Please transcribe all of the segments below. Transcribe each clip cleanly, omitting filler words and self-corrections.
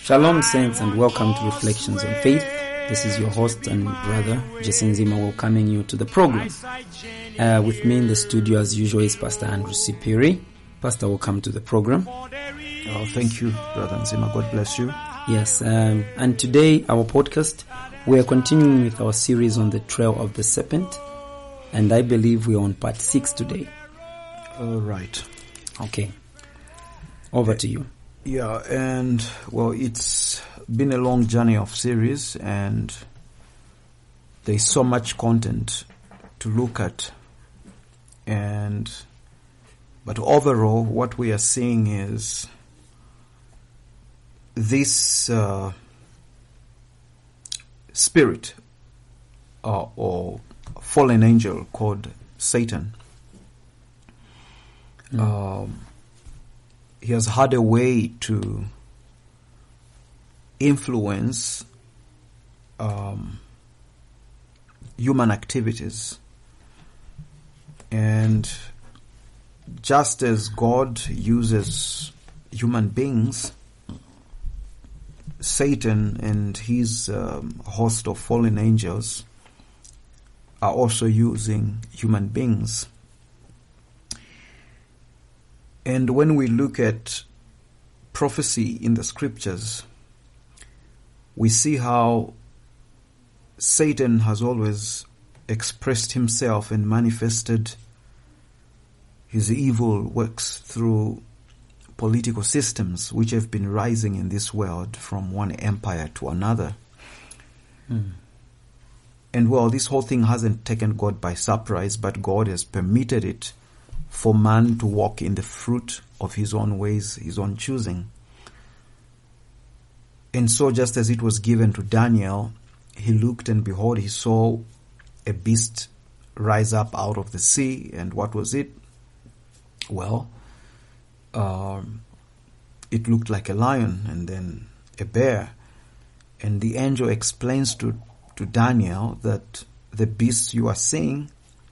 Shalom saints and welcome to Reflections on Faith. This is your host and brother Jason Zima welcoming you to the program. With me in the studio as usual is Pastor Andrew Sipiri. Pastor, welcome to the program. Oh, thank you, Brother Zima. God bless you. Yes, and today our podcast, we are continuing with our series on the trail of the serpent, and I believe we are on part 6 today. All right. Okay. Over to you. Yeah, and well, it's been a long journey of series, and there's so much content to look at. But overall, what we are seeing is this spirit or fallen angel called Satan. He has had a way to influence human activities. And just as God uses human beings, Satan and his host of fallen angels are also using human beings. And when we look at prophecy in the scriptures, we see how Satan has always expressed himself and manifested his evil works through political systems which have been rising in this world from one empire to another. And well, this whole thing hasn't taken God by surprise, but God has permitted it for man to walk in the fruit of his own ways, his own choosing. And so just as it was given to Daniel, he looked and behold, he saw a beast rise up out of the sea. And what was it? Well, it looked like a lion and then a bear. And the angel explains to Daniel that the beasts you are seeing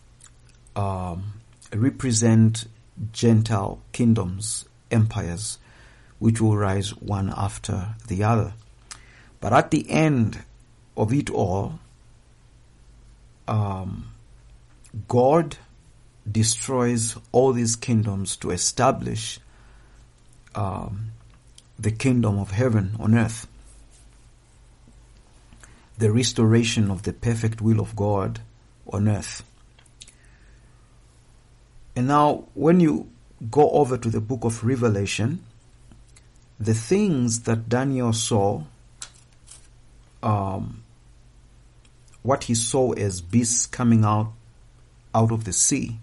represent Gentile kingdoms, empires, which will rise one after the other. But at the end of it all, God destroys all these kingdoms to establish the kingdom of heaven on earth, the restoration of the perfect will of God on earth. And now, when you go over to the book of Revelation, the things that Daniel saw, what he saw as beasts coming out of the sea,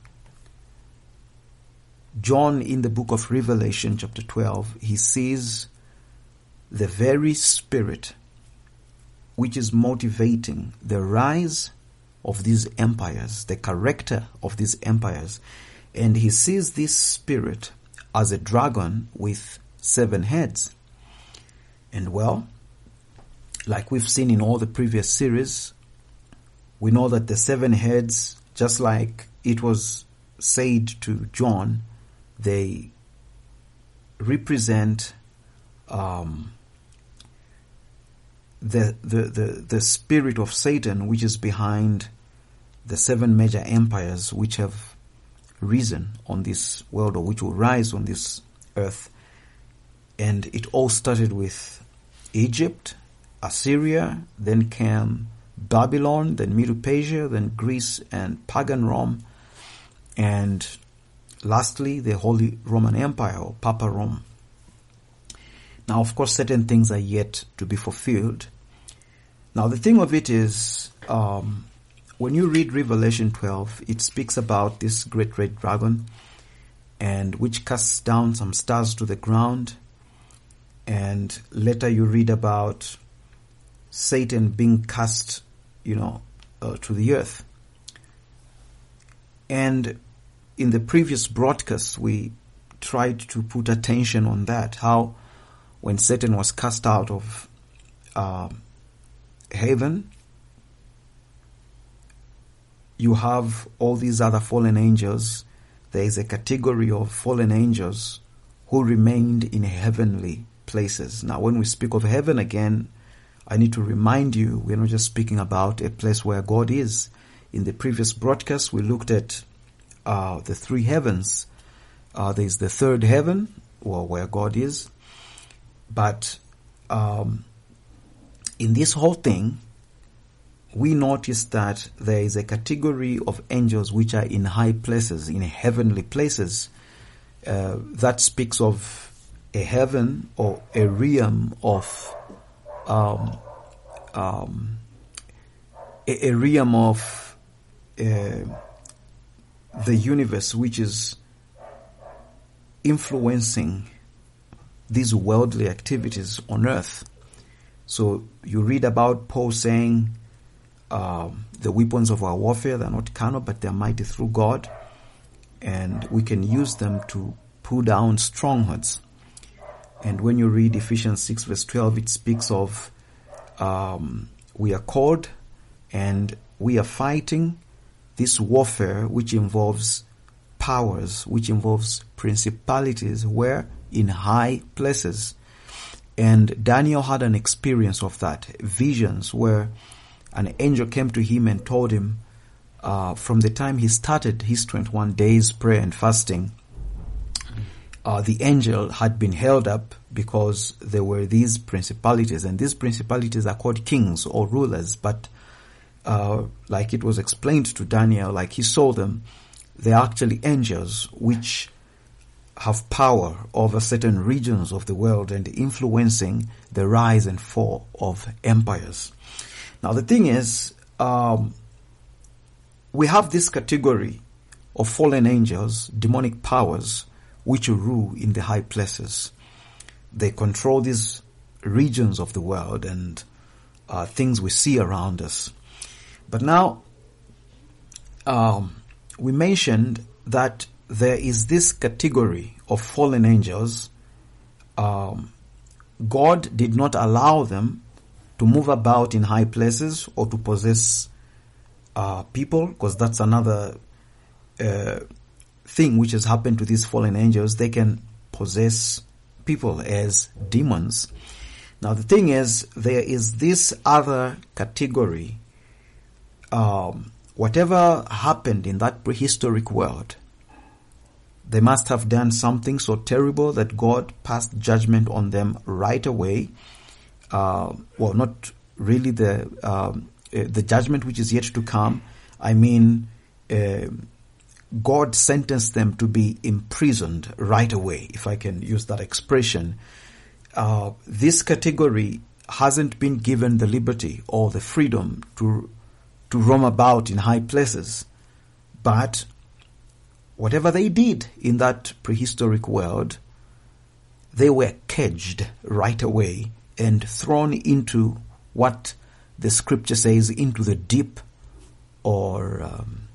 John in the book of Revelation chapter 12, he sees the very spirit which is motivating the rise of these empires, the character of these empires. And he sees this spirit as a dragon with 7 heads. And well, like we've seen in all the previous series, we know that the 7 heads, just like it was said to John, they represent the spirit of Satan, which is behind the 7 major empires which have risen on this world, or which will rise on this earth. And it all started with Egypt, Assyria, then came Babylon, then Medo-Persia, then Greece and pagan Rome, and lastly the Holy Roman Empire, or Papa Rome. Now, of course, certain things are yet to be fulfilled. Now, the thing of it is, when you read Revelation 12, it speaks about this great red dragon, and which casts down some stars to the ground. And later you read about Satan being cast, to the earth. And in the previous broadcast, we tried to put attention on that, how when Satan was cast out of heaven, you have all these other fallen angels. There is a category of fallen angels who remained in heavenly places. Now, when we speak of heaven again, I need to remind you, we're not just speaking about a place where God is. In the previous broadcast, we looked at the three heavens. There's the third heaven, or where God is. But in this whole thing, we notice that there is a category of angels which are in high places, in heavenly places. That speaks of a heaven or a realm of a realm of the universe which is influencing these worldly activities on earth. So you read about Paul saying, the weapons of our warfare, they're not carnal, but they're mighty through God, and we can use them to pull down strongholds. And when you read Ephesians 6 verse 12, it speaks of we are called and we are fighting this warfare which involves powers, which involves principalities, where in high places. And Daniel had an experience of that, visions where an angel came to him and told him from the time he started his 21 days prayer and fasting, the angel had been held up because there were these principalities, and these principalities are called kings or rulers, but like it was explained to Daniel, like he saw them, they are actually angels which have power over certain regions of the world and influencing the rise and fall of empires. Now the thing is, we have this category of fallen angels, demonic powers, which rule in the high places. They control these regions of the world and things we see around us. But now, we mentioned that there is this category of fallen angels. God did not allow them to move about in high places or to possess people, because that's another thing which has happened to these fallen angels. They can possess people as demons. Now the thing is, there is this other category. Whatever happened in that prehistoric world, they must have done something so terrible that God passed judgment on them right away. Well, not really the judgment which is yet to come. I mean, God sentenced them to be imprisoned right away, if I can use that expression. This category hasn't been given the liberty or the freedom to roam about in high places. But whatever they did in that prehistoric world, they were caged right away and thrown into what the scripture says, into the deep, or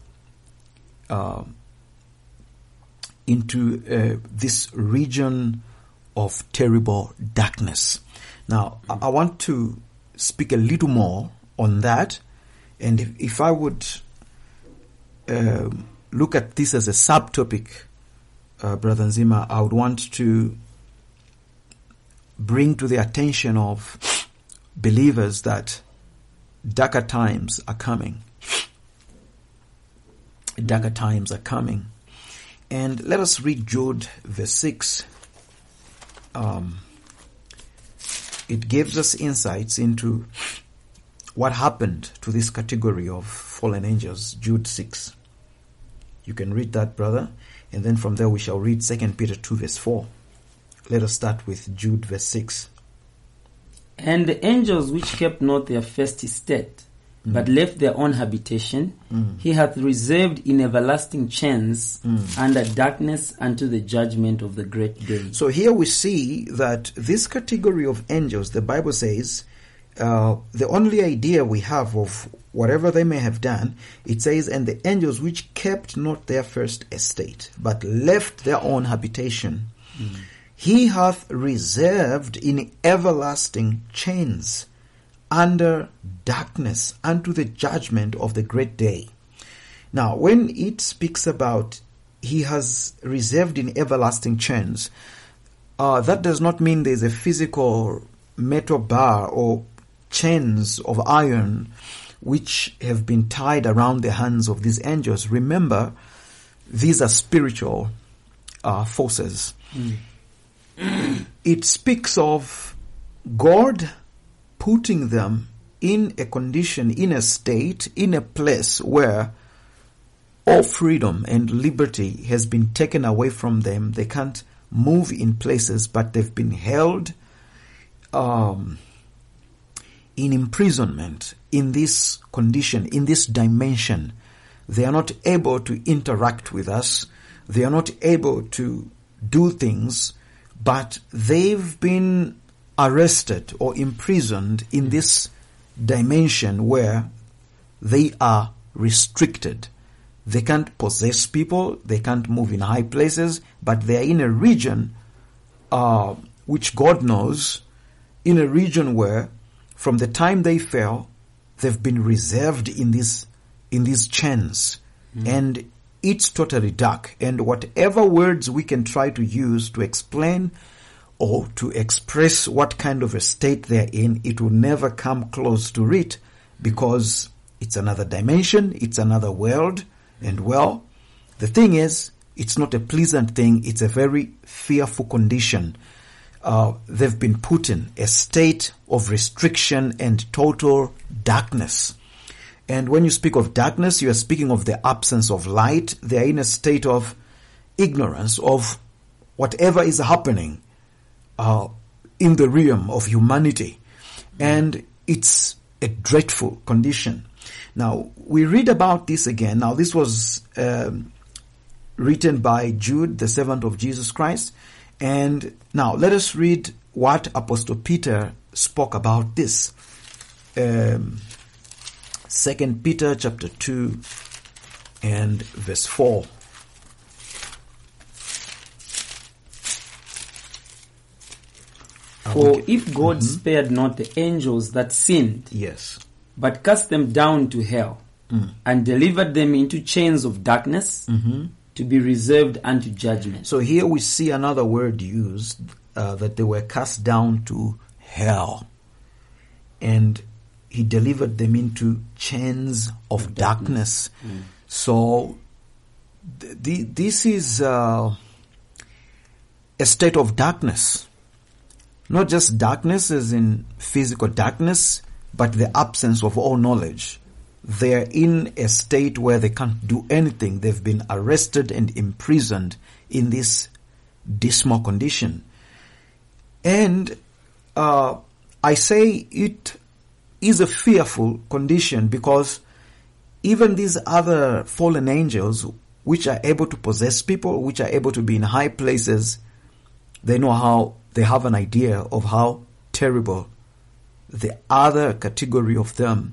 into this region of terrible darkness. Now, I want to speak a little more on that, and if I would look at this as a subtopic, Brother Nzima, I would want to bring to the attention of believers that darker times are coming. Darker times are coming. And let us read Jude verse 6. It gives us insights into what happened to this category of fallen angels. Jude 6. You can read that, brother. And then from there we shall read 2 Peter 2 verse 4. Let us start with Jude verse 6. And the angels which kept not their first estate, but left their own habitation, he hath reserved in everlasting chains under darkness unto the judgment of the great day. So here we see that this category of angels, the Bible says, the only idea we have of whatever they may have done, it says, and the angels which kept not their first estate, but left their own habitation, he hath reserved in everlasting chains under darkness unto the judgment of the great day. Now, when it speaks about he has reserved in everlasting chains, that does not mean there's a physical metal bar or chains of iron which have been tied around the hands of these angels. Remember, these are spiritual forces. It speaks of God putting them in a condition, in a state, in a place where all freedom and liberty has been taken away from them. They can't move in places, but they've been held in imprisonment in this condition, in this dimension. They are not able to interact with us. They are not able to do things, but they've been arrested or imprisoned in this dimension where they are restricted. They can't possess people, they can't move in high places, but they are in a region which God knows, in a region where from the time they fell, they've been reserved in these chains. And it's totally dark. And whatever words we can try to use to explain or to express what kind of a state they're in, it will never come close to it, because it's another dimension, it's another world. And well, the thing is, it's not a pleasant thing, it's a very fearful condition. They've been put in a state of restriction and total darkness. And when you speak of darkness, you are speaking of the absence of light. They are in a state of ignorance of whatever is happening in the realm of humanity. And it's a dreadful condition. Now, we read about this again. Now, this was written by Jude, the servant of Jesus Christ. And now, let us read what Apostle Peter spoke about this. 2 Peter chapter 2 and verse 4. For if God spared not the angels that sinned, Yes. but cast them down to hell, and delivered them into chains of darkness, to be reserved unto judgment. So here we see another word used, that they were cast down to hell. And he delivered them into chains of darkness. So this is a state of darkness. Not just darkness as in physical darkness, but the absence of all knowledge. They're in a state where they can't do anything. They've been arrested and imprisoned in this dismal condition. And I say it is a fearful condition, because even these other fallen angels, which are able to possess people, which are able to be in high places, they have an idea of how terrible the other category of them,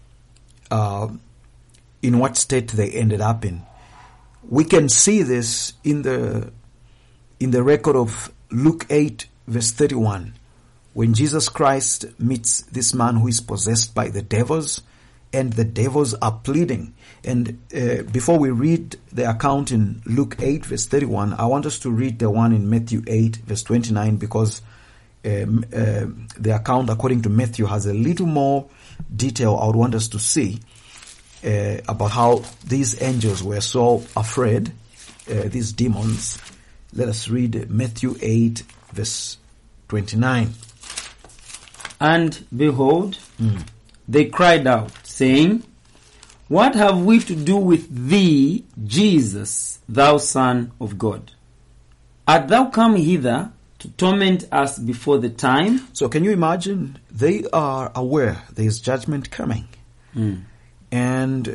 in what state they ended up in. We can see this in the record of Luke 8 verse 31, when Jesus Christ meets this man who is possessed by the devils, and the devils are pleading. And before we read the account in Luke 8 verse 31, I want us to read the one in Matthew 8 verse 29, because the account according to Matthew has a little more detail I would want us to see about how these angels were so afraid, these demons. Let us read Matthew 8 verse 29. And behold, they cried out, saying, What have we to do with thee, Jesus, thou Son of God? Art thou come hither to torment us before the time? So can you imagine? They are aware there is judgment coming. And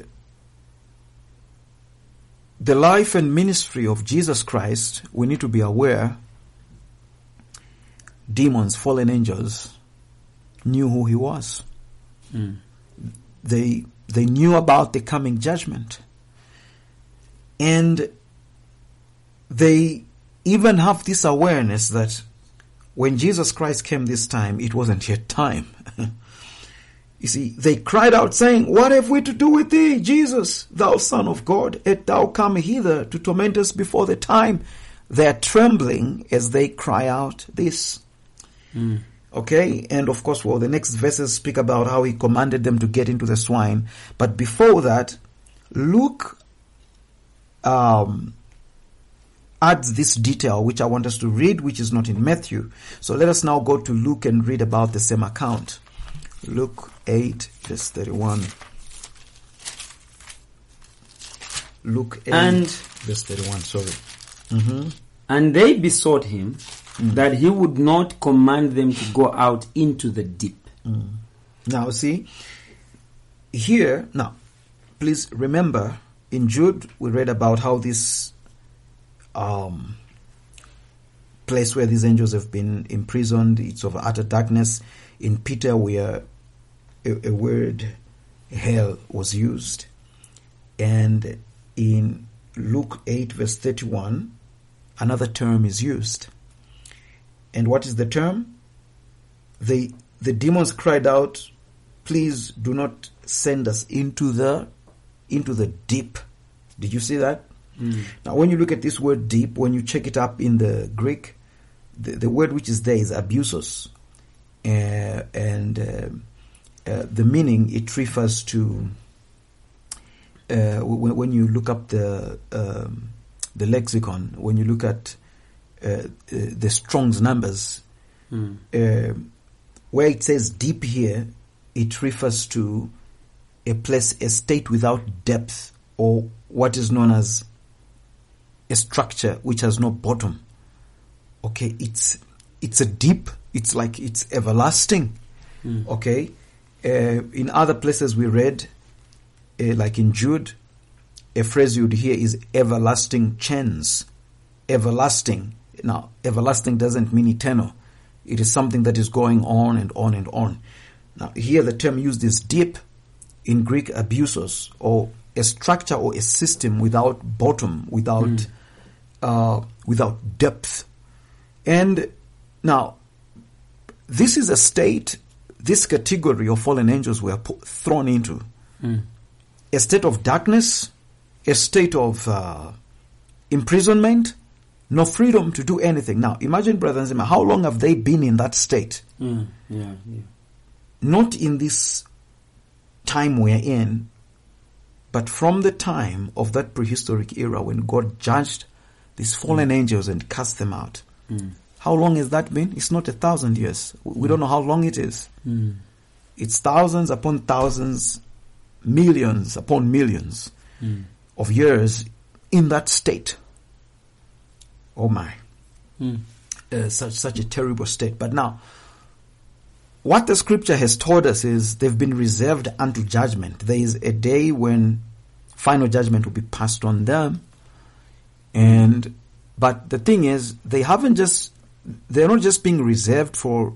the life and ministry of Jesus Christ, we need to be aware, demons, fallen angels, knew who he was. They knew about the coming judgment. And they even have this awareness that when Jesus Christ came this time, it wasn't yet time. You see, they cried out saying, What have we to do with thee, Jesus, thou Son of God? Art thou come hither to torment us before the time? they are trembling as they cry out this. Okay, and of course, well, the next verses speak about how he commanded them to get into the swine. But before that, Luke adds this detail which I want us to read, which is not in Matthew. So let us now go to Luke and read about the same account. Luke 8, verse 31. Luke 8, verse 31, sorry. And they besought him that he would not command them to go out into the deep. Now, see, here, now, please remember, in Jude, we read about how this place where these angels have been imprisoned, it's of utter darkness. In Peter, where a word, hell, was used. And in Luke 8, verse 31, another term is used. And what is the term? The demons cried out, please do not send us into the deep. Did you see that? Now, when you look at this word deep, when you check it up in the Greek, the word which is there is abusos. And the meaning, it refers to, when you look up the lexicon, when you look at the Strong's numbers, where it says deep here, it refers to a place, a state without depth, or what is known as a structure which has no bottom. Okay, it's a deep, it's like it's everlasting. Okay, in other places we read, like in Jude, a phrase you'd hear is everlasting chains. Everlasting. Now, everlasting doesn't mean eternal. It is something that is going on and on and on. Now, here the term used is deep, in Greek abusos, or a structure or a system without bottom, without depth. And now, this is a state, this category of fallen angels were thrown into. A state of darkness, a state of imprisonment, no freedom to do anything. Now, imagine, Brother Nzima, how long have they been in that state? Not in this time we're in, but from the time of that prehistoric era when God judged these fallen angels and cast them out. How long has that been? It's not 1,000 years. We don't know how long it is. It's thousands upon thousands, millions upon millions of years in that state. Oh my. Such a terrible state. But now, what the scripture has told us is they've been reserved until judgment. There is a day when final judgment will be passed on them. But the thing is, they're not just being reserved for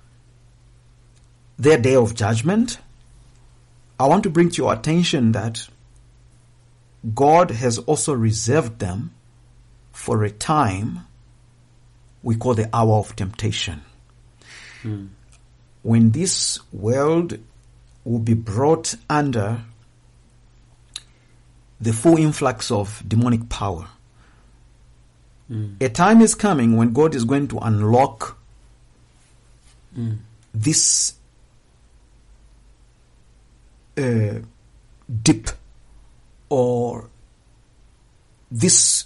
their day of judgment. I want to bring to your attention that God has also reserved them for a time we call the hour of temptation. When this world will be brought under the full influx of demonic power. A time is coming when God is going to unlock this dip, or this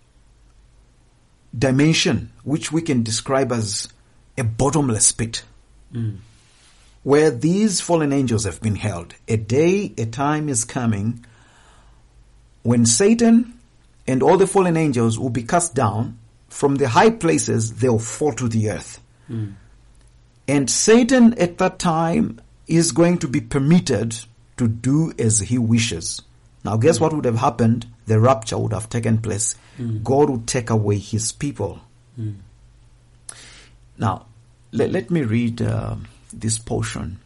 dimension which we can describe as a bottomless pit, where these fallen angels have been held. A time is coming when Satan and all the fallen angels will be cast down from the high places. They'll fall to the earth. And Satan at that time is going to be permitted to do as he wishes. Now, guess what would have happened? The rapture would have taken place. God would take away his people. Now, let me read this portion.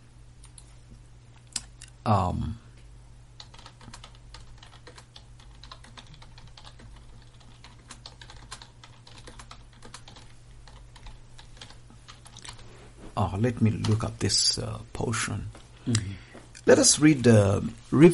Let me look up this portion. Let us read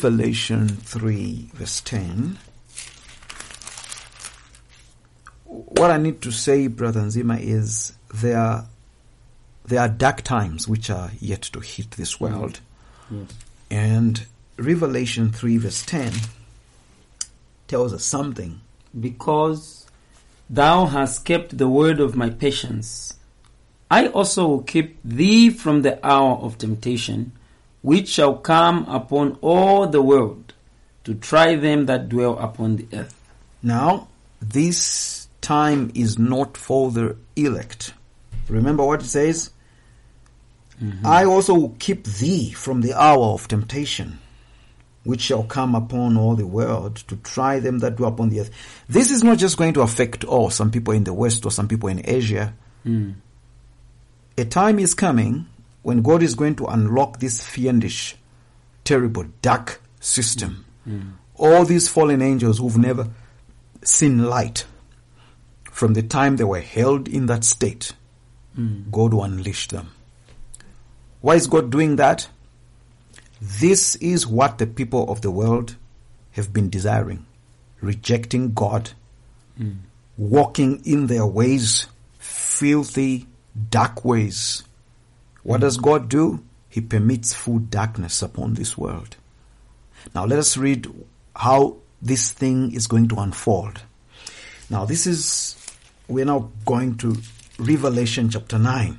Revelation 3, verse 10. what I need to say, Brother Nzima, is there are dark times which are yet to hit this world. Yes. And Revelation 3 verse 10 tells us something. Because thou hast kept the word of my patience, I also will keep thee from the hour of temptation, which shall come upon all the world, to try them that dwell upon the earth. Now, this time is not for the elect. Remember what it says? I also will keep thee from the hour of temptation, which shall come upon all the world, to try them that dwell upon the earth. This is not just going to affect some people in the West or some people in Asia. A time is coming when God is going to unlock this fiendish, terrible, dark system. All these fallen angels who've never seen light, from the time they were held in that state, God will unleash them. Why is God doing that? This is what the people of the world have been desiring. Rejecting God, walking in their ways, filthy, dark ways. What does God do? He permits full darkness upon this world. Now let us read how this thing is going to unfold. Now we're now going to Revelation chapter 9.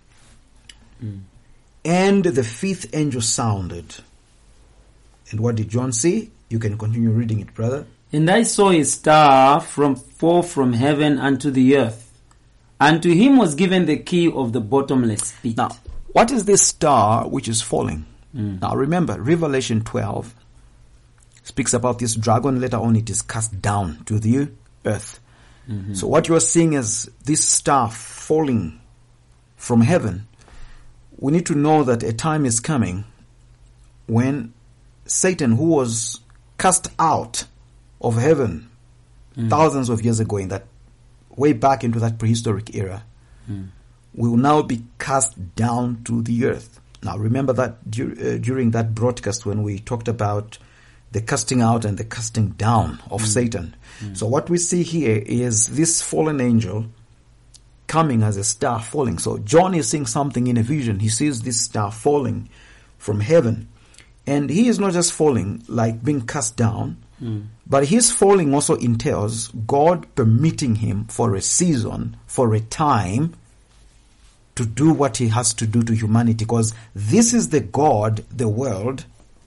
And the fifth angel sounded. And what did John see? You can continue reading it, brother. And I saw a star fall from heaven unto the earth, and to him was given the key of the bottomless pit. Now, what is this star which is falling? Now remember, Revelation 12 speaks about this dragon. Later on it is cast down to the earth. So what you are seeing is this star falling from heaven. We need to know that a time is coming when Satan, who was cast out of heaven thousands of years ago, in that way back into that prehistoric era, will now be cast down to the earth. Now remember that during that broadcast when we talked about the casting out and the casting down of Satan. So what we see here is this fallen angel coming as a star falling. So John is seeing something in a vision. He sees this star falling from heaven. And he is not just falling like being cast down, but his falling also entails God permitting him for a season, for a time, to do what he has to do to humanity. Because this is the God the world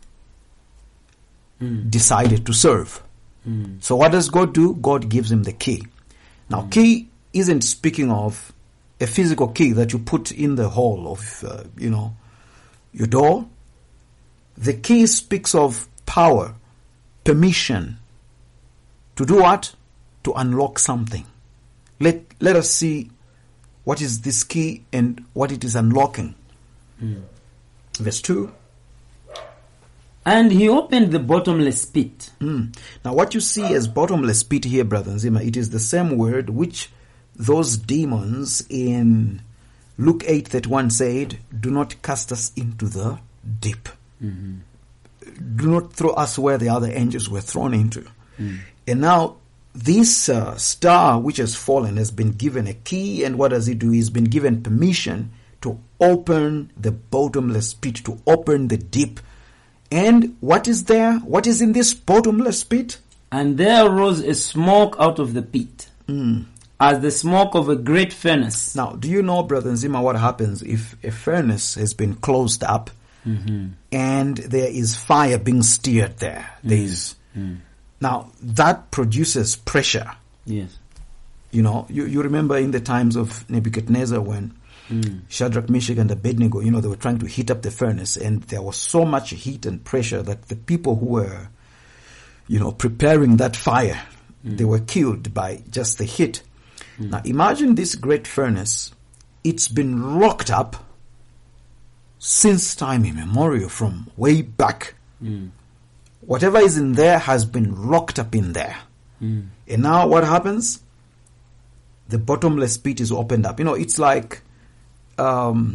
decided to serve. So what does God do? God gives him the key. Now key isn't speaking of a physical key that you put in the hole of, your door. The key speaks of power, permission. To do what? To unlock something. Let us see what is this key and what it is unlocking. Verse 2. And he opened the bottomless pit. Now what you see as bottomless pit here, Brother Nzima, it is the same word which those demons in Luke 8:31 said, do not cast us into the deep. Do not throw us where the other angels were thrown into. And now this star which has fallen has been given a key, and what does he do? He's been given permission to open the bottomless pit, to open the deep. And what is there? What is in this bottomless pit? And there arose a smoke out of the pit, as the smoke of a great furnace. Now, do you know, Brother Nzima, what happens if a furnace has been closed up and there is fire being stirred there? Now, that produces pressure. Yes. You remember in the times of Nebuchadnezzar when Shadrach, Meshach, and Abednego, they were trying to heat up the furnace, and there was so much heat and pressure that the people who were, preparing that fire, they were killed by just the heat. Now imagine this great furnace. It's been locked up since time immemorial, from way back. Whatever is in there has been locked up in there. And now what happens? The bottomless pit is opened up. It's like, I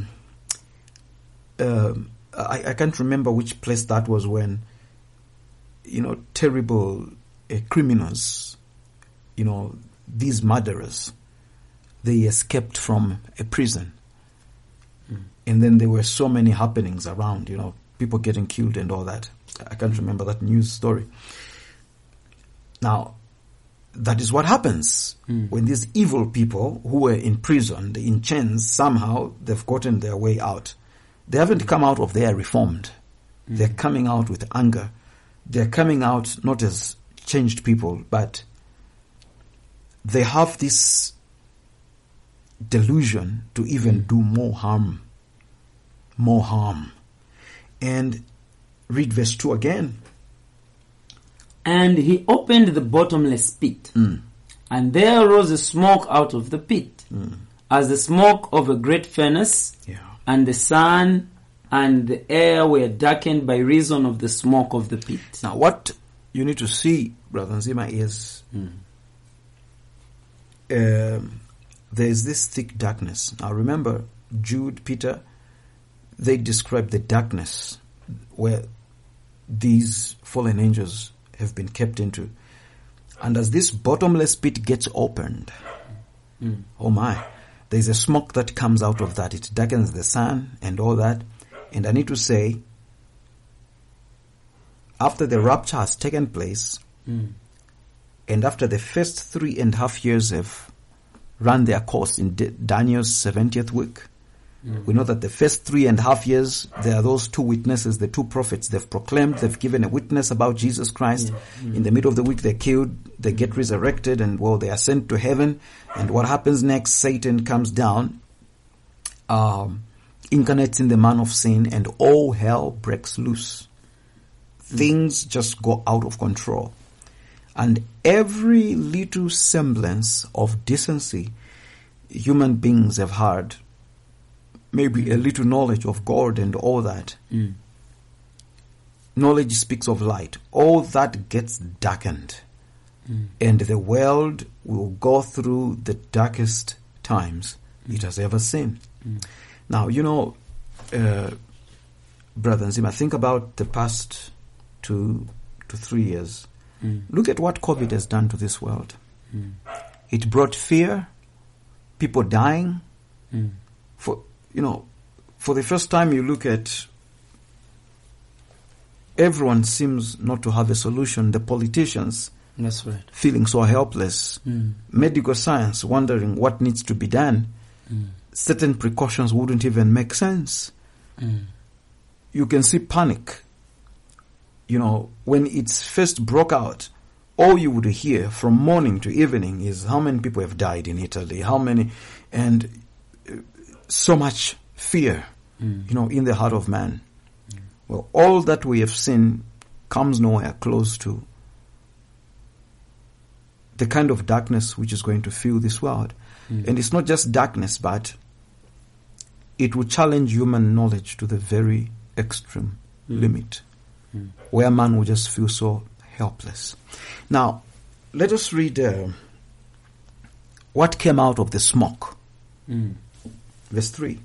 can't remember which place that was when, terrible criminals, these murderers, they escaped from a prison. And then there were so many happenings around, people getting killed and all that. I can't remember that news story. Now, that is what happens when these evil people who were imprisoned in chains, somehow they've gotten their way out. They haven't come out of there reformed. They're coming out with anger. They're coming out not as changed people, but they have this delusion to even do more harm. And read verse 2 again. And he opened the bottomless pit, and there arose a smoke out of the pit, as the smoke of a great furnace, and the sun and the air were darkened by reason of the smoke of the pit. Now what you need to see, Brother Nzima, is there's this thick darkness. Now remember, Jude, Peter, they describe the darkness where these fallen angels have been kept into. And as this bottomless pit gets opened, oh my, there's a smoke that comes out of that. It darkens the sun and all that. And I need to say, after the rapture has taken place, and after the first 3.5 years have run their course in Daniel's 70th week, we know that the first 3.5 years, there are those two witnesses, the two prophets. They've proclaimed, they've given a witness about Jesus Christ. In the middle of the week, they're killed, they get resurrected, and they are sent to heaven. And what happens next? Satan comes down, incarnates in the man of sin, and all hell breaks loose. Things just go out of control. And every little semblance of decency human beings have had, maybe a little knowledge of God and all that. Knowledge speaks of light. All that gets darkened. And the world will go through the darkest times it has ever seen. Now, Brother Nzima, think about the past 2 to 3 years. Look at what COVID has done to this world. It brought fear, people dying. For the first time you look at, everyone seems not to have a solution. The politicians, that's right, feeling so helpless. Medical science wondering what needs to be done. Certain precautions wouldn't even make sense. You can see panic. When it first broke out, all you would hear from morning to evening is how many people have died in Italy, and so much fear, in the heart of man. Well, all that we have seen comes nowhere close to the kind of darkness which is going to fill this world. And it's not just darkness, but it will challenge human knowledge to the very extreme limit, where man will just feel so helpless. Now, let us read what came out of the smoke. Verse 3.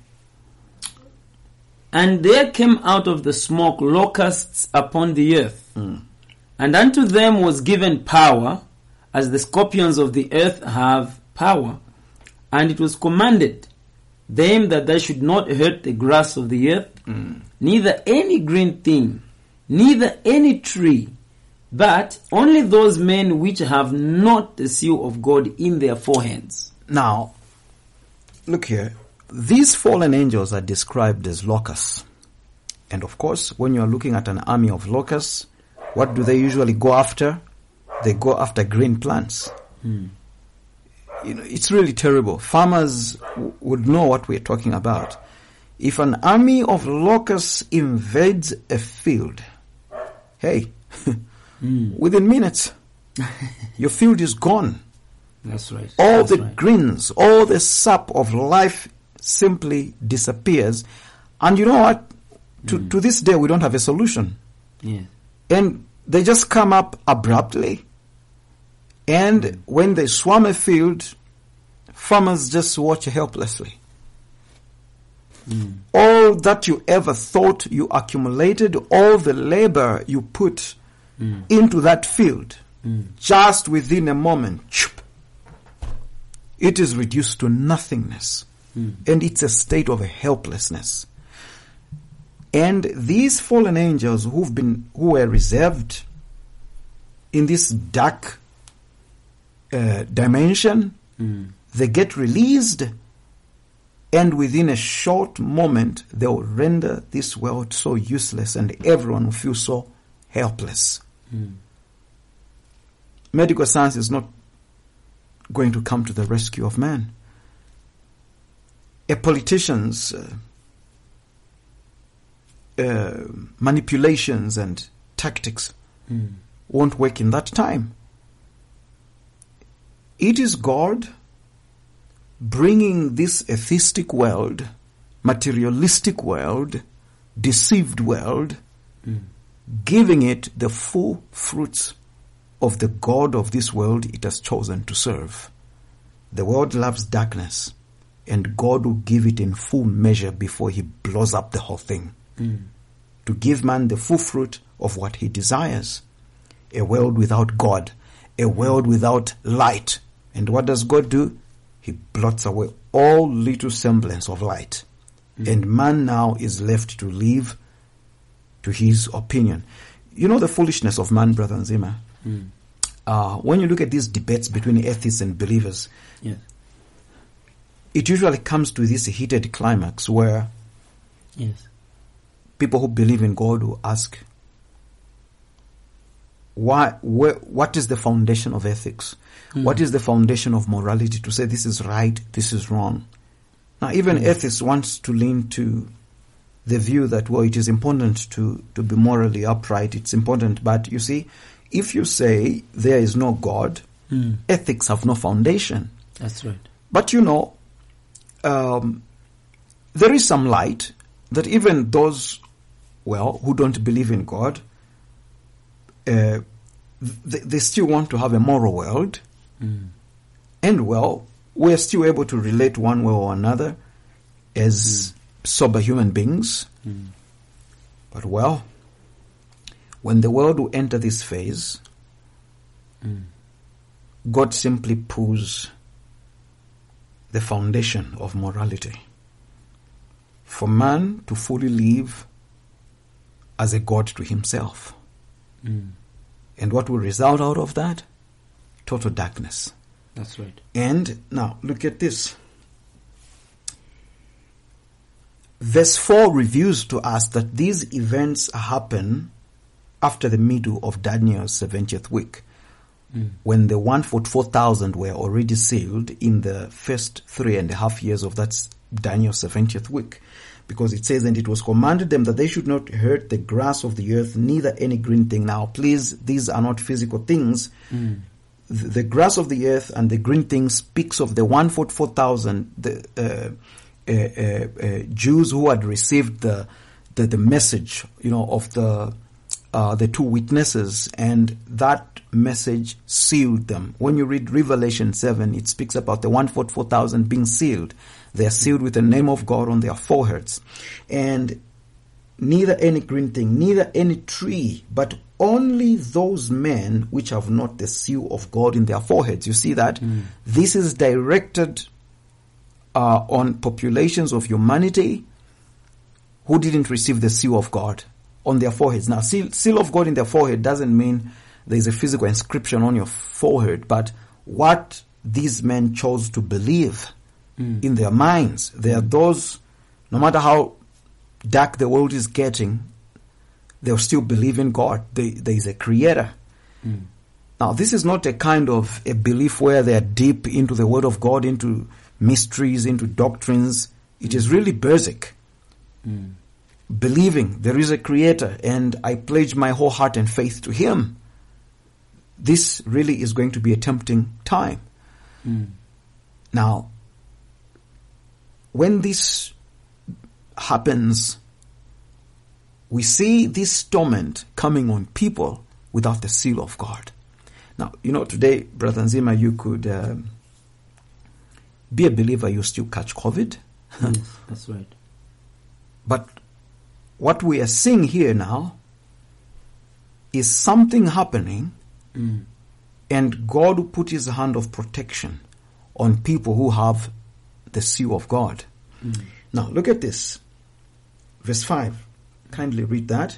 And there came out of the smoke locusts upon the earth, and unto them was given power, as the scorpions of the earth have power. And it was commanded them that they should not hurt the grass of the earth, neither any green thing, neither any tree, but only those men which have not the seal of God in their foreheads. Now, look here. These fallen angels are described as locusts. And of course, when you are looking at an army of locusts, what do they usually go after? They go after green plants. It's really terrible. Farmers would know what we're talking about. If an army of locusts invades a field, hey, within minutes, your field is gone. That's right. All the greens, all the sap of life simply disappears. And you know what? To this day, we don't have a solution. Yeah. And they just come up abruptly. And when they swarm a field, farmers just watch helplessly. All that you ever thought you accumulated, all the labor you put into that field, just within a moment, it is reduced to nothingness. And it's a state of helplessness. And these fallen angels who were reserved in this dark dimension, they get released, and within a short moment they will render this world so useless, and everyone will feel so helpless. Medical science is not going to come to the rescue of man. A politician's manipulations and tactics won't work in that time. It is God bringing this atheistic world, materialistic world, deceived world, giving it the full fruits of the God of this world it has chosen to serve. The world loves darkness, and God will give it in full measure before he blows up the whole thing. To give man the full fruit of what he desires. A world without God, a world without light. And what does God do? He blots away all little semblance of light. And man now is left to live to his opinion. You know the foolishness of man, Brother Nzima? When you look at these debates between atheists and believers, it usually comes to this heated climax where people who believe in God will ask, what is the foundation of ethics? What is the foundation of morality to say this is right, this is wrong? Now, even atheists wants to lean to the view that, well, it is important to be morally upright, it's important, but you see, if you say there is no God, ethics have no foundation. That's right. But you know, there is some light that even those, who don't believe in God, they still want to have a moral world. And we're still able to relate one way or another as sober human beings. But when the world will enter this phase, God simply pulls the foundation of morality for man to fully live as a God to himself. And what will result out of that? Total darkness. That's right. And now look at this. Verse 4 reveals to us that these events happen after the middle of Daniel's 70th week, when the 144,000 were already sealed in the first 3.5 years of that Daniel's 70th week. Because it says, and it was commanded them that they should not hurt the grass of the earth, neither any green thing. Now, please, these are not physical things. The grass of the earth and the green thing speaks of the 144,000 Jews who had received the message, of the two witnesses, and that message sealed them. When you read Revelation 7, it speaks about the 144,000 being sealed. They are sealed with the name of God on their foreheads. And neither any green thing, neither any tree, but only those men which have not the seal of God in their foreheads. You see that? This is directed on populations of humanity who didn't receive the seal of God on their foreheads. Now, seal of God in their forehead doesn't mean there's a physical inscription on your forehead, but what these men chose to believe in their minds. They are those, no matter how dark the world is getting, they'll still believe in God. There is a creator. Now, this is not a kind of a belief where they are deep into the word of God, into mysteries, into doctrines. It is really basic. Believing there is a creator and I pledge my whole heart and faith to him. This really is going to be a tempting time. Now, when this happens, we see this torment coming on people without the seal of God. Now, today, Brother Nzima, you could be a believer, you still catch COVID. Yes, that's right. But what we are seeing here now is something happening, and God will put his hand of protection on people who have the seal of God. Now, look at this. Verse 5. Kindly read that.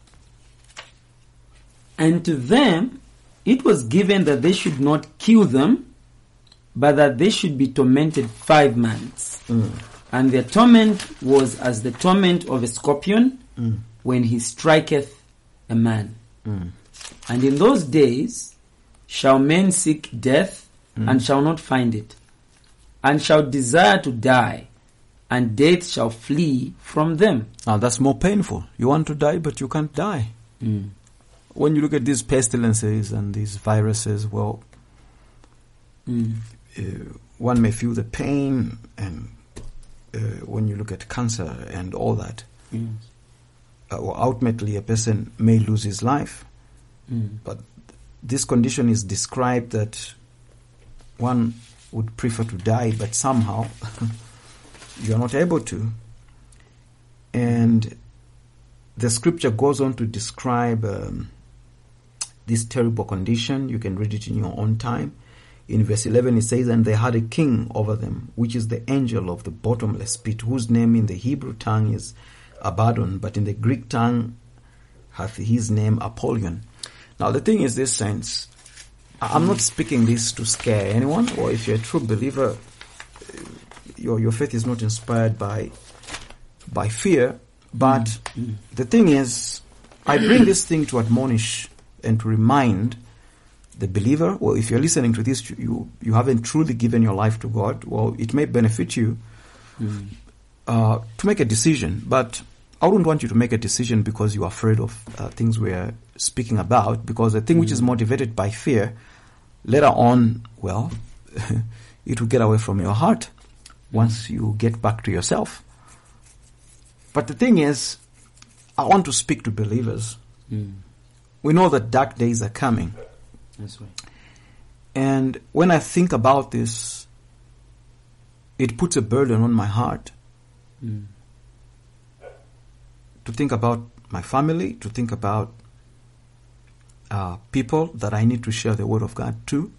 And to them it was given that they should not kill them, but that they should be tormented 5 months. And their torment was as the torment of a scorpion when he striketh a man. And in those days shall men seek death, and shall not find it, and shall desire to die, and death shall flee from them. Now that's more painful. You want to die, but you can't die. When you look at these pestilences and these viruses, well, one may feel the pain, and when you look at cancer and all that, ultimately a person may lose his life. But this condition is described that one would prefer to die, but somehow you are not able to. And the scripture goes on to describe this terrible condition. You can read it in your own time. In verse 11 it says, and they had a king over them, which is the angel of the bottomless pit, whose name in the Hebrew tongue is Abaddon, but in the Greek tongue hath his name Apollyon. Now the thing is this, saints, I'm not speaking this to scare anyone, or if you're a true believer, your faith is not inspired by fear, but the thing is, I bring this thing to admonish and to remind the believer. Well, if you're listening to this, you haven't truly given your life to God, well, it may benefit you to make a decision, but I wouldn't want you to make a decision because you're afraid of things we're speaking about, because the thing which is motivated by fear, later on, well, it will get away from your heart once you get back to yourself. But the thing is, I want to speak to believers. We know that dark days are coming. That's right. And when I think about this, it puts a burden on my heart. To think about my family, to think about people that I need to share the word of God to.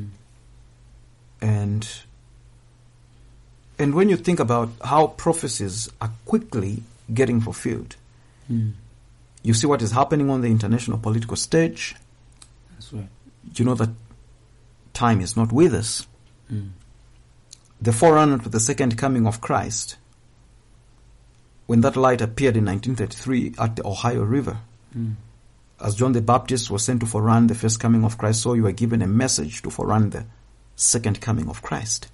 And when you think about how prophecies are quickly getting fulfilled, you see what is happening on the international political stage. That's right. You know that time is not with us. The forerunner to the second coming of Christ, when that light appeared in 1933 at the Ohio River, as John the Baptist was sent to forerun the first coming of Christ, so you were given a message to forerun the second coming of Christ.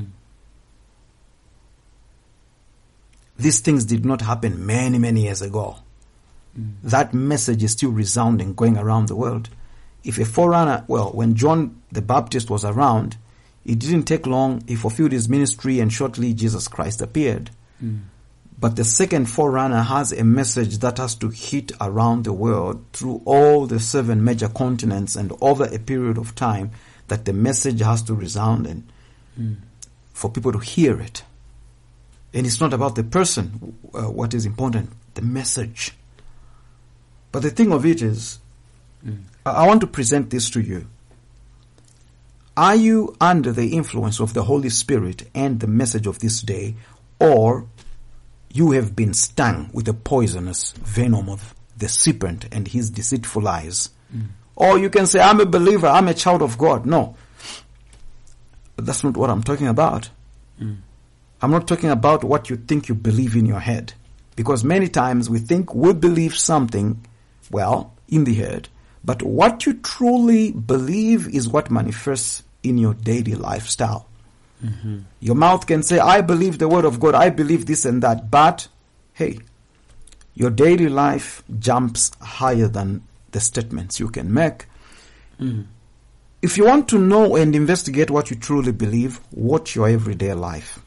These things did not happen many, many years ago. That message is still resounding, going around the world. If a forerunner, well, when John the Baptist was around, it didn't take long, he fulfilled his ministry, and shortly Jesus Christ appeared. But the second forerunner has a message that has to hit around the world through all the 7 major continents and over a period of time, that the message has to resound and for people to hear it. And it's not about the person, what is important, the message. But the thing of it is, I want to present this to you. Are you under the influence of the Holy Spirit and the message of this day, or you have been stung with the poisonous venom of the serpent and his deceitful lies? Or you can say, I'm a believer, I'm a child of God. No. But that's not what I'm talking about. I'm not talking about what you think you believe in your head. Because many times we think we believe something, well, in the head. But what you truly believe is what manifests in your daily lifestyle. Your mouth can say, I believe the word of God, I believe this and that. But, hey, your daily life jumps higher than the statements you can make. If you want to know and investigate what you truly believe, watch your everyday life.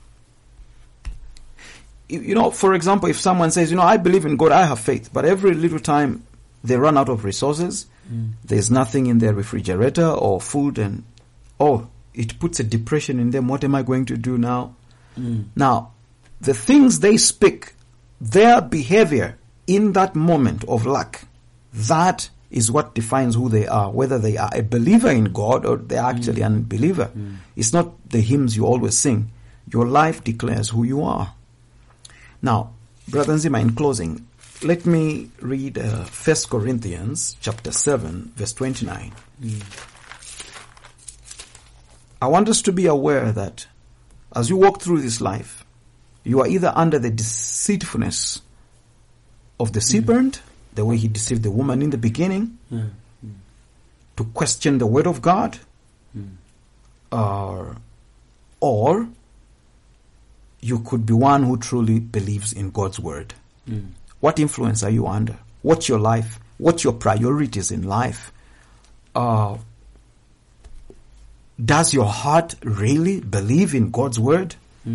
You know, for example, if someone says, I believe in God, I have faith, but every little time they run out of resources, there's nothing in their refrigerator or food, and it puts a depression in them. What am I going to do now? Now, the things they speak, their behavior in that moment of lack, that is what defines who they are, whether they are a believer in God or they're actually an unbeliever. It's not the hymns you always sing. Your life declares who you are. Now, Brother Nzima, in closing, let me read 1 Corinthians chapter 7, verse 29. I want us to be aware that as you walk through this life, you are either under the deceitfulness of the serpent, the way he deceived the woman in the beginning, to question the word of God, or you could be one who truly believes in God's word. What influence are you under? What's your life? What's your priorities in life? Does your heart really believe in God's word?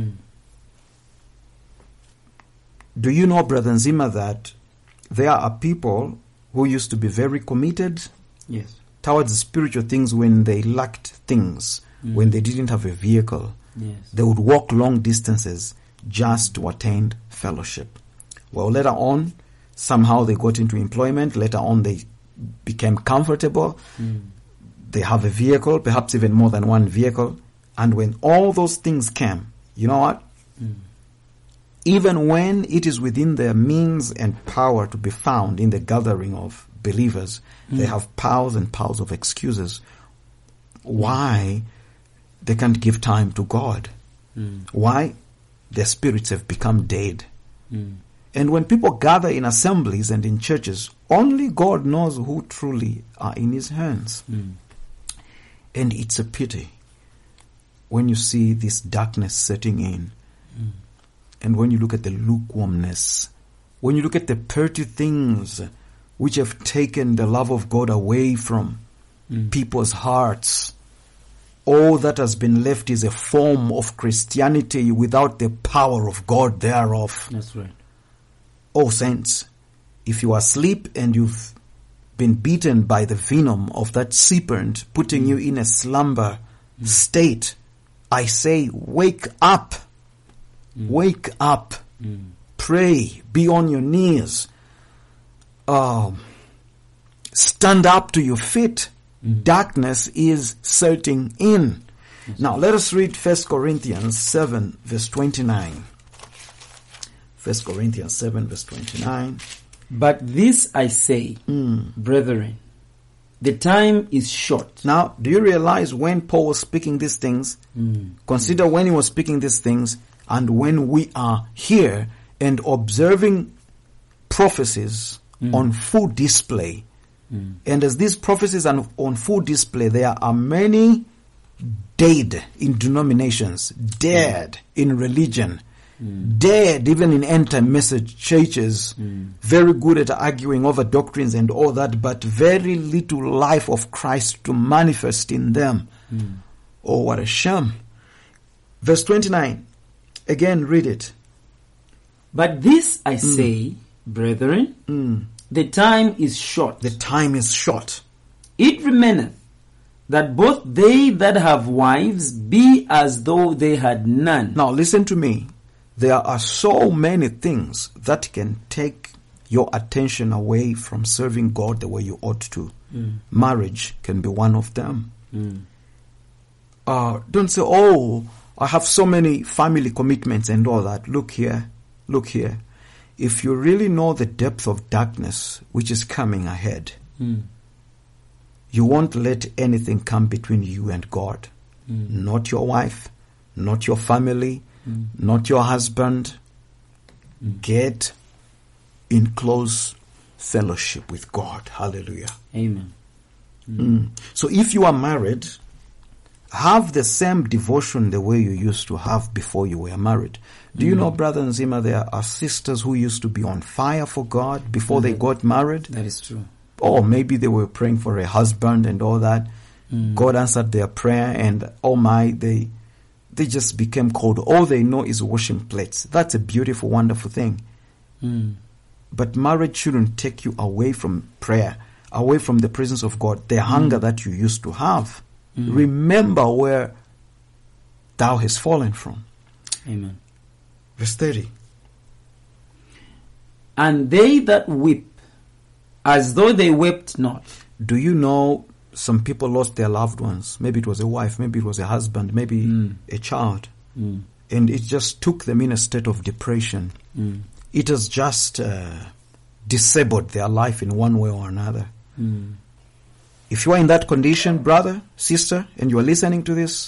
Do you know, Brother Nzima, that there are people who used to be very committed towards spiritual things when they lacked things, when they didn't have a vehicle. They would walk long distances just to attain fellowship. Well, later on, somehow they got into employment. Later on, they became comfortable. They have a vehicle, perhaps even more than one vehicle. And when all those things came, you know what? Even when it is within their means and power to be found in the gathering of believers, they have piles and piles of excuses why they can't give time to God, why their spirits have become dead. And when people gather in assemblies and in churches, only God knows who truly are in his hands. And it's a pity when you see this darkness setting in. And when you look at the lukewarmness, when you look at the petty things which have taken the love of God away from people's hearts, all that has been left is a form of Christianity without the power of God thereof. That's right. Oh, saints, if you are asleep and you've been beaten by the venom of that serpent, putting you in a slumber state, I say, wake up. Wake up. Pray. Be on your knees. Stand up to your feet. Darkness is setting in. Now, let us read 1 Corinthians 7, verse 29. 1 Corinthians 7, verse 29. But this I say, brethren, the time is short. Now, do you realize when Paul was speaking these things? Consider when he was speaking these things and when we are here and observing prophecies on full display. And as these prophecies are on full display, there are many dead in denominations, dead in religion, dead even in end-time message churches, very good at arguing over doctrines and all that, but very little life of Christ to manifest in them. Oh, what a shame. Verse 29, again read it. But this I say, brethren, the time is short. The time is short. It remaineth that both they that have wives be as though they had none. Now listen to me. There are so many things that can take your attention away from serving God the way you ought to. Marriage can be one of them. Don't say, oh, I have so many family commitments and all that. Look here. Look here. If you really know the depth of darkness which is coming ahead, you won't let anything come between you and God. Not your wife, not your family, not your husband. Get in close fellowship with God. Hallelujah. Amen. So if you are married, have the same devotion the way you used to have before you were married. Do you know, Brother Nzima, there are sisters who used to be on fire for God before they got married? That is true. Or maybe they were praying for a husband and all that. God answered their prayer and oh my, they just became cold. All they know is washing plates. That's a beautiful, wonderful thing. But marriage shouldn't take you away from prayer, away from the presence of God, the hunger that you used to have. Remember where thou hast fallen from. Amen. Verse 30. And they that weep as though they wept not. Do you know some people lost their loved ones? Maybe it was a wife, maybe it was a husband, maybe a child. And it just took them in a state of depression. It has just disabled their life in one way or another. If you are in that condition, brother, sister, and you are listening to this,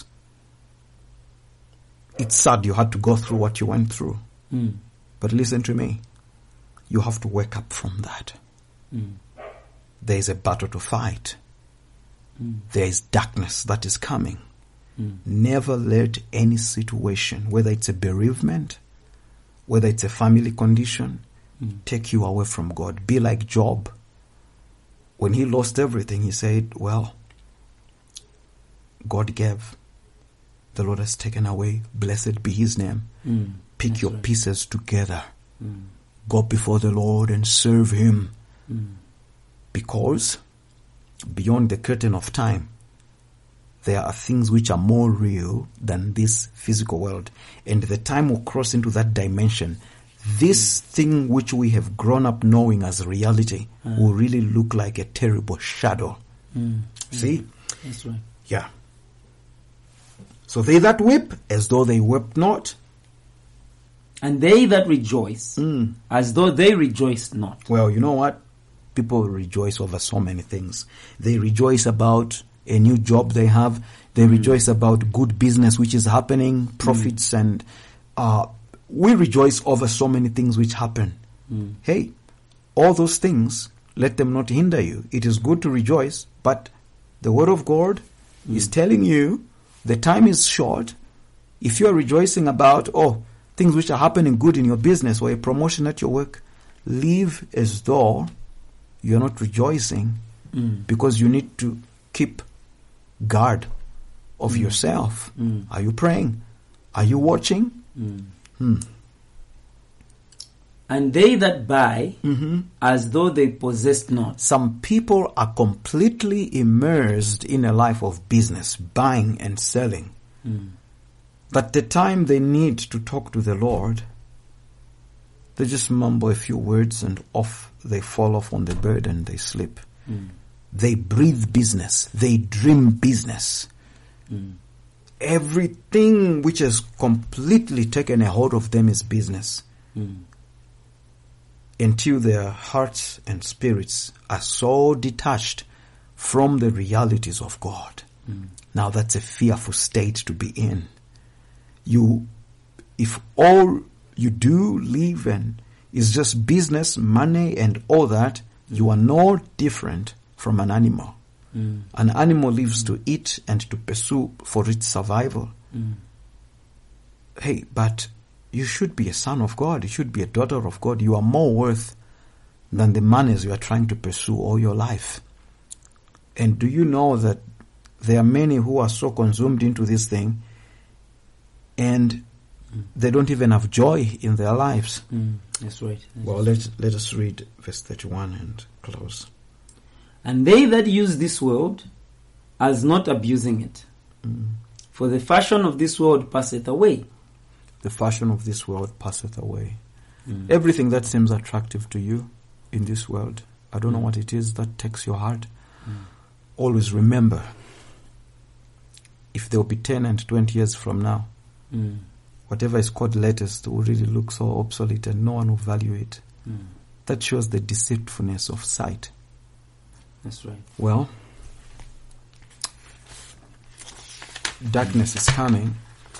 it's sad you had to go through what you went through. But listen to me. You have to wake up from that. There is a battle to fight. There is darkness that is coming. Never let any situation, whether it's a bereavement, whether it's a family condition, take you away from God. Be like Job. When he lost everything, he said, well, God gave. The Lord has taken away. Blessed be his name. Pick your pieces together. Go before the Lord and serve him. Because beyond the curtain of time, there are things which are more real than this physical world. And the time will cross into that dimension. This thing which we have grown up knowing as reality will really look like a terrible shadow. See? That's right. Yeah. So they that weep, as though they wept not. And they that rejoice, as though they rejoiced not. Well, you know what? People rejoice over so many things. They rejoice about a new job they have. They rejoice about good business which is happening, profits, and we rejoice over so many things which happen. Hey, all those things, let them not hinder you. It is good to rejoice, but the word of God is telling you the time is short. If you are rejoicing about, things which are happening good in your business or a promotion at your work, live as though you're not rejoicing, because you need to keep guard of yourself. Are you praying? Are you watching? And they that buy, as though they possessed not. Some people are completely immersed in a life of business, buying and selling. But the time they need to talk to the Lord, they just mumble a few words and off they fall off on the bed and they sleep. They breathe business. They dream business. Everything which has completely taken a hold of them is business. Until their hearts and spirits are so detached from the realities of God. Now that's a fearful state to be in. If all you do, live, and is just business, money, and all that, you are no different from an animal. An animal lives to eat and to pursue for its survival. Hey, but you should be a son of God. You should be a daughter of God. You are more worth than the monies you are trying to pursue all your life. And do you know that there are many who are so consumed into this thing and they don't even have joy in their lives? That's right. Well, let us read verse 31 and close. And they that use this world as not abusing it. For the fashion of this world passeth away. The fashion of this world passeth away. Everything that seems attractive to you in this world, I don't know what it is that takes your heart. Always remember, if there will be 10 and 20 years from now, whatever is called latest will really look so obsolete and no one will value it. That shows the deceitfulness of sight. That's right. Well, darkness is coming,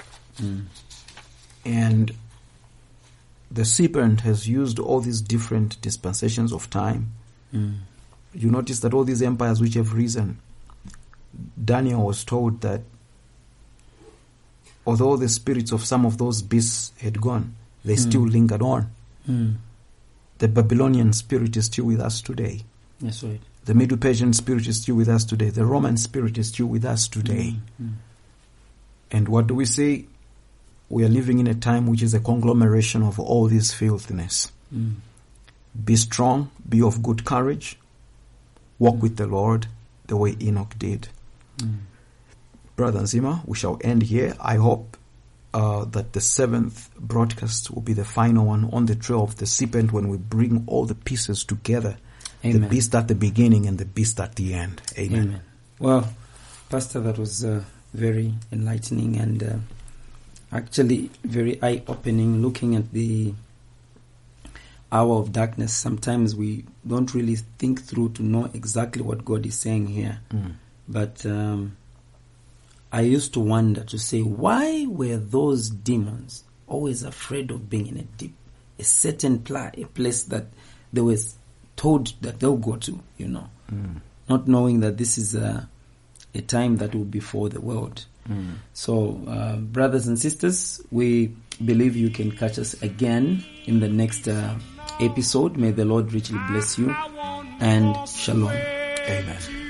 and the serpent has used all these different dispensations of time. You notice that all these empires which have risen, Daniel was told that although the spirits of some of those beasts had gone, they still lingered on. The Babylonian spirit is still with us today. That's right. The Medo-Persian spirit is still with us today. The Roman spirit is still with us today. And what do we say? We are living in a time which is a conglomeration of all this filthiness. Be strong, be of good courage, walk with the Lord the way Enoch did. Brother Nzima, we shall end here. I hope that the 7th broadcast will be the final one on the trail of the serpent when we bring all the pieces together Amen. The beast at the beginning and the beast at the end. Amen. Amen. Well, Pastor, that was very enlightening and actually very eye-opening, looking at the hour of darkness. Sometimes we don't really think through to know exactly what God is saying here. But I used to wonder, to say, why were those demons always afraid of being in a certain a place that they were told that they'll go to, not knowing that this is a time that will be for the world. So, brothers and sisters, we believe you can catch us again in the next episode. May the Lord richly bless you, and shalom. Amen.